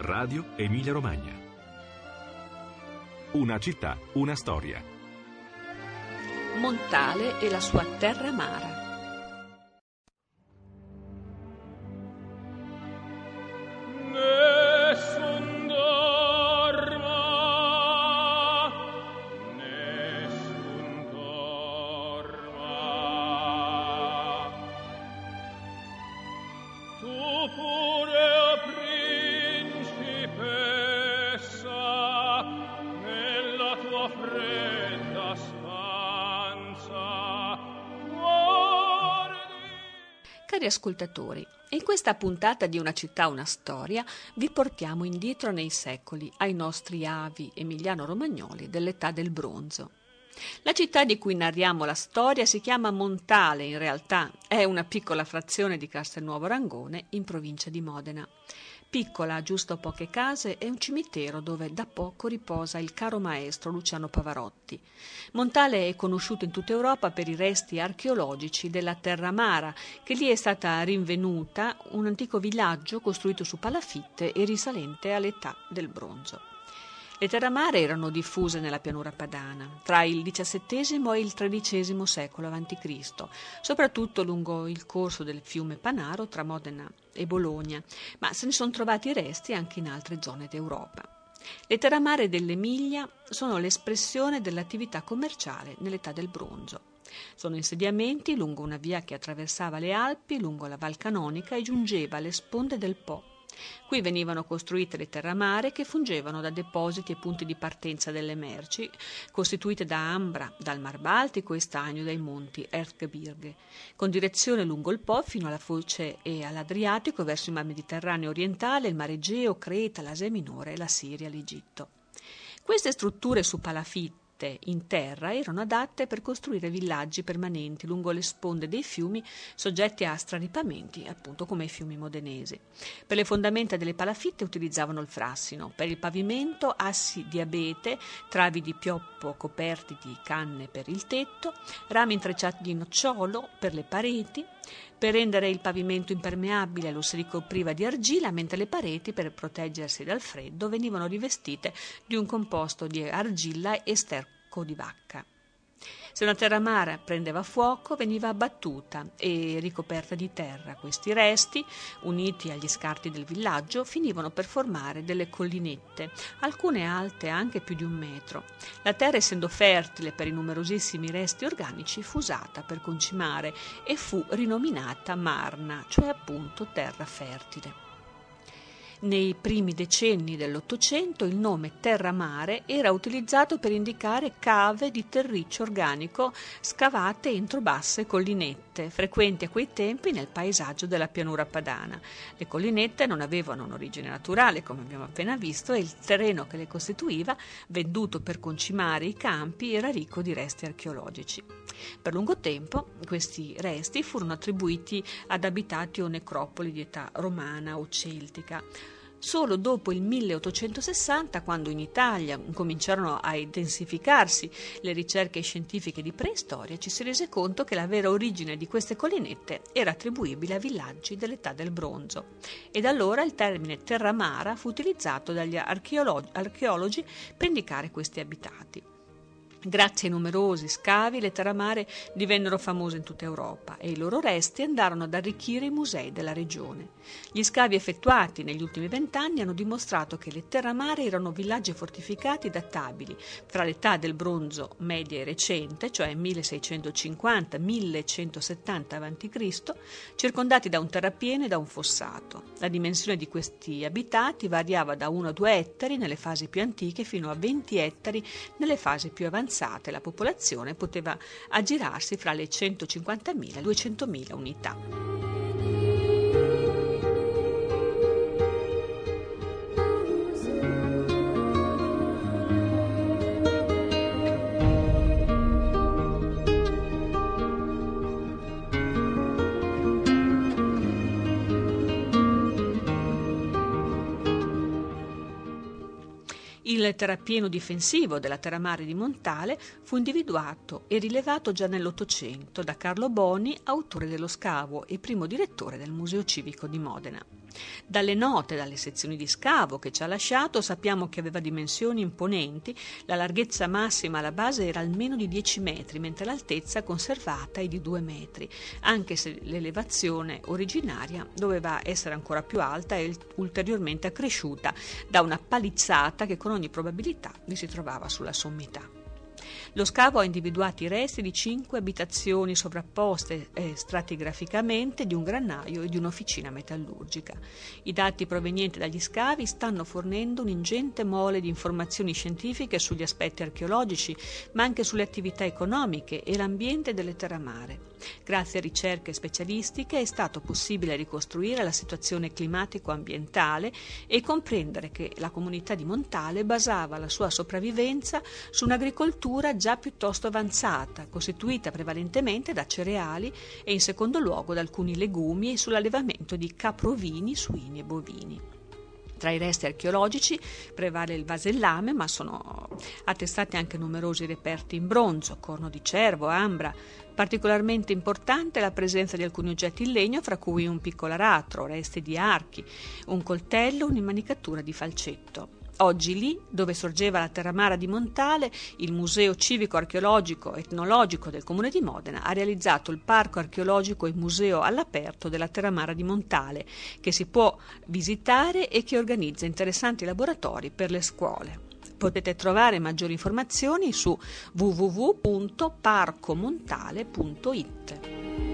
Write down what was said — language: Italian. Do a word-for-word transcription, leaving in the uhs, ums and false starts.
Radio Emilia Romagna. Una città, una storia. Montale e la sua terra amara. Cari ascoltatori, in questa puntata di Una città, una storia vi portiamo indietro nei secoli ai nostri avi emiliano-romagnoli dell'età del bronzo. La città di cui narriamo la storia si chiama Montale, in realtà è una piccola frazione di Castelnuovo Rangone in provincia di Modena. Piccola, giusto poche case, e un cimitero dove da poco riposa il caro maestro Luciano Pavarotti. Montale è conosciuto in tutta Europa per i resti archeologici della Terra Amara, che lì è stata rinvenuta, un antico villaggio costruito su palafitte e risalente all'età del bronzo. Le terramare erano diffuse nella pianura padana, tra il diciassettesimo e il tredicesimo secolo avanti Cristo, soprattutto lungo il corso del fiume Panaro tra Modena e Bologna, ma se ne sono trovati resti anche in altre zone d'Europa. Le terramare dell'Emilia sono l'espressione dell'attività commerciale nell'età del bronzo. Sono insediamenti lungo una via che attraversava le Alpi, lungo la Val Canonica e giungeva alle sponde del Po. Qui venivano costruite le terramare che fungevano da depositi e punti di partenza delle merci, costituite da ambra, dal Mar Baltico e stagno dai monti Erzgebirge, con direzione lungo il Po fino alla foce e all'Adriatico verso il Mar Mediterraneo orientale, il Mar Egeo, Creta, l'Asia Minore, la Siria, l'Egitto. Queste strutture su palafitte in terra erano adatte per costruire villaggi permanenti lungo le sponde dei fiumi soggetti a straripamenti, appunto come i fiumi modenesi. Per le fondamenta delle palafitte utilizzavano il frassino, per il pavimento assi di abete, travi di pioppo coperti di canne per il tetto, rami intrecciati di nocciolo per le pareti. Per rendere il pavimento impermeabile lo si ricopriva di argilla, mentre le pareti, per proteggersi dal freddo, venivano rivestite di un composto di argilla e sterco di vacca. Se una terramara prendeva fuoco, veniva abbattuta e ricoperta di terra. Questi resti, uniti agli scarti del villaggio, finivano per formare delle collinette, alcune alte anche più di un metro. La terra, essendo fertile per i numerosissimi resti organici, fu usata per concimare e fu rinominata Marna, cioè appunto terra fertile. Nei primi decenni dell'Ottocento il nome terramare era utilizzato per indicare cave di terriccio organico scavate entro basse collinette, frequenti a quei tempi nel paesaggio della pianura padana. Le collinette non avevano un'origine naturale, come abbiamo appena visto, e il terreno che le costituiva, venduto per concimare i campi, era ricco di resti archeologici. Per lungo tempo questi resti furono attribuiti ad abitati o necropoli di età romana o celtica. Solo dopo il milleottocentosessanta, quando in Italia cominciarono a intensificarsi le ricerche scientifiche di preistoria, ci si rese conto che la vera origine di queste collinette era attribuibile a villaggi dell'età del bronzo. E da allora il termine terramara fu utilizzato dagli archeolo- archeologi per indicare questi abitati. Grazie ai numerosi scavi, le terramare divennero famose in tutta Europa e i loro resti andarono ad arricchire i musei della regione. Gli scavi effettuati negli ultimi vent'anni hanno dimostrato che le terramare erano villaggi fortificati databili fra l'età del bronzo media e recente, cioè milleseicentocinquanta millecentosettanta avanti Cristo, circondati da un terrapieno e da un fossato. La dimensione di questi abitati variava da uno a due ettari nelle fasi più antiche fino a venti ettari nelle fasi più avanzate. La popolazione poteva aggirarsi fra le centocinquantamila e duecentomila unità. Il terrapieno difensivo della Terramare di Montale fu individuato e rilevato già nell'Ottocento da Carlo Boni, autore dello scavo e primo direttore del Museo Civico di Modena. Dalle note, dalle sezioni di scavo che ci ha lasciato, sappiamo che aveva dimensioni imponenti, la larghezza massima alla base era almeno di dieci metri, mentre l'altezza conservata è di due metri, anche se l'elevazione originaria doveva essere ancora più alta e ulteriormente accresciuta da una palizzata che con ogni probabilità vi si trovava sulla sommità. Lo scavo ha individuato i resti di cinque abitazioni sovrapposte eh, stratigraficamente, di un granaio e di un'officina metallurgica. I dati provenienti dagli scavi stanno fornendo un'ingente mole di informazioni scientifiche sugli aspetti archeologici, ma anche sulle attività economiche e l'ambiente delle terramare. Grazie a ricerche specialistiche è stato possibile ricostruire la situazione climatico-ambientale e comprendere che la comunità di Montale basava la sua sopravvivenza su un'agricoltura già piuttosto avanzata, costituita prevalentemente da cereali e in secondo luogo da alcuni legumi e sull'allevamento di caprovini, suini e bovini. Tra i resti archeologici prevale il vasellame, ma sono attestati anche numerosi reperti in bronzo, corno di cervo, ambra. Particolarmente importante è la presenza di alcuni oggetti in legno, fra cui un piccolo aratro, resti di archi, un coltello, un'immanicatura di falcetto. Oggi lì, dove sorgeva la terramara di Montale, il Museo Civico Archeologico Etnologico del Comune di Modena ha realizzato il Parco Archeologico e Museo all'aperto della terramara di Montale, che si può visitare e che organizza interessanti laboratori per le scuole. Potete trovare maggiori informazioni su w w w punto parcomontale punto i t.